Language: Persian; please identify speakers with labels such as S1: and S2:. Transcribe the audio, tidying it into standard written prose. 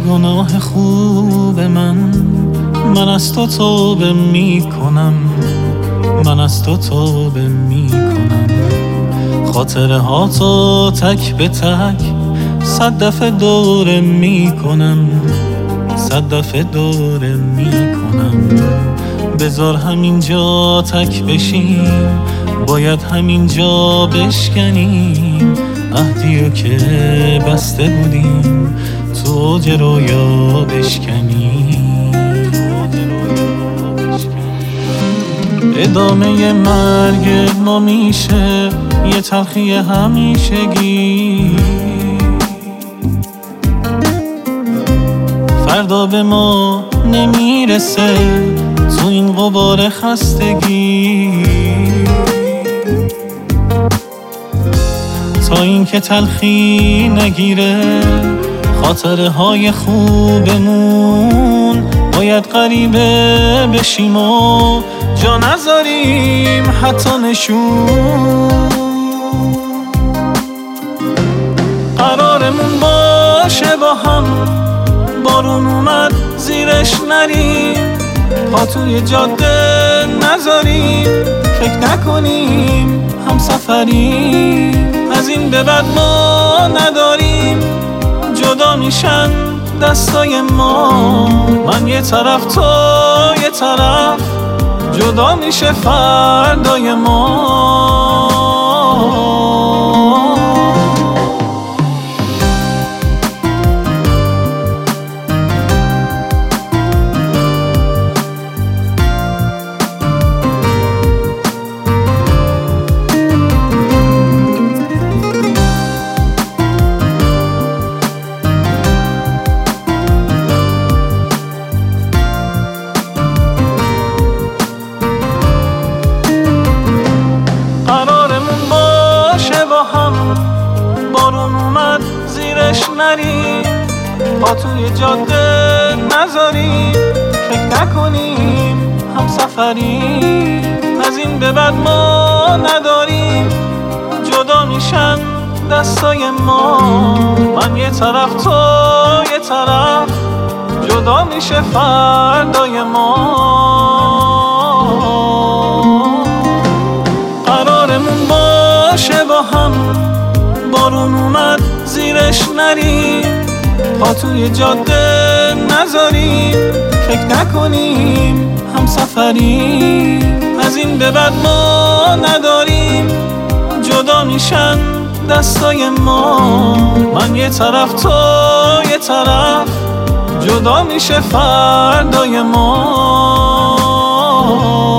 S1: گناه خوب من از تو توبه میکنم، من از تو توبه میکنم. خاطره ها تو تک به تک 100 دفعه دوره میکنم، 100 دفعه دوره میکنم. بذار همینجا تک بشیم، باید همینجا بشکنیم عهدیو که بسته بودیم تو اوج رویا بشکنیم. ادامه مرگ ما میشه یه تلخی همیشگی، فردا به ما نمیرسه تو این غبار خستگی. تا این که تلخی نگیره خاطره های خوبمون، باید غریبه بشیم و جا نذاریم حتی نشون. قرارمون باشه با هم بارون اومد زیرش نریم، پا توی جاده نذاریم، فکر نکنیم هم سفریم. از این به بعد ما نداریم جدا میشن دستای ما، من یه طرف تو یه طرف، جدا میشه فردای ما. بارون اومد زیرش نریم، پا توی جاده نذاریم، فکر نکنیم هم سفریم. از این به بعد ما نداریم جدا میشن دستای ما، من یه طرف تو یه طرف، جدا میشه فردای ما. قرارمون باشه با هم بارون اومد زیرش نریم، پا توی جاده نذاریم، فکر نکنیم هم سفریم. از این به بعد ما نداریم جدا میشن دستای ما، من یه طرف تو یه طرف، جدا میشه فردای ما.